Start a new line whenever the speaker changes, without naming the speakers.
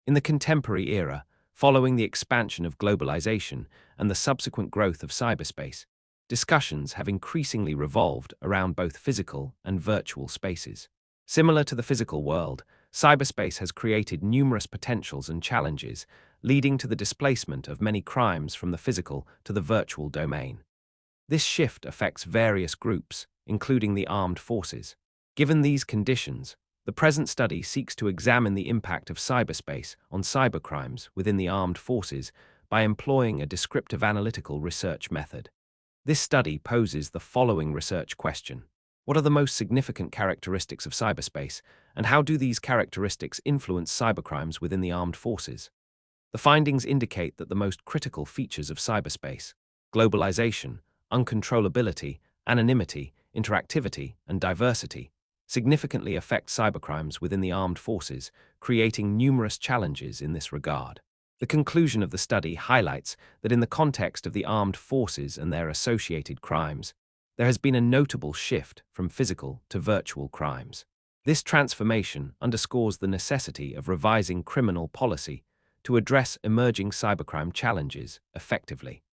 In the contemporary era, following the expansion of globalization and the subsequent growth of cyberspace, discussions have increasingly revolved around both physical and virtual spaces. Similar to the physical world, cyberspace has created numerous potentials and challenges, leading to the displacement of many crimes from the physical to the virtual domain. This shift affects various groups, including the armed forces. Given these conditions, the present study seeks to examine the impact of cyberspace on cybercrimes within the armed forces by employing a descriptive analytical research method. This study poses the following research question. What are the most significant characteristics of cyberspace, and how do these characteristics influence cybercrimes within the armed forces? The findings indicate that the most critical features of cyberspace, globalization, uncontrollability, anonymity, interactivity, and diversity, significantly affect cybercrimes within the armed forces, creating numerous challenges in this regard. The conclusion of the study highlights that in the context of the armed forces and their associated crimes, there has been a notable shift from physical to virtual crimes. This transformation underscores the necessity of revising criminal policy to address emerging cybercrime challenges effectively.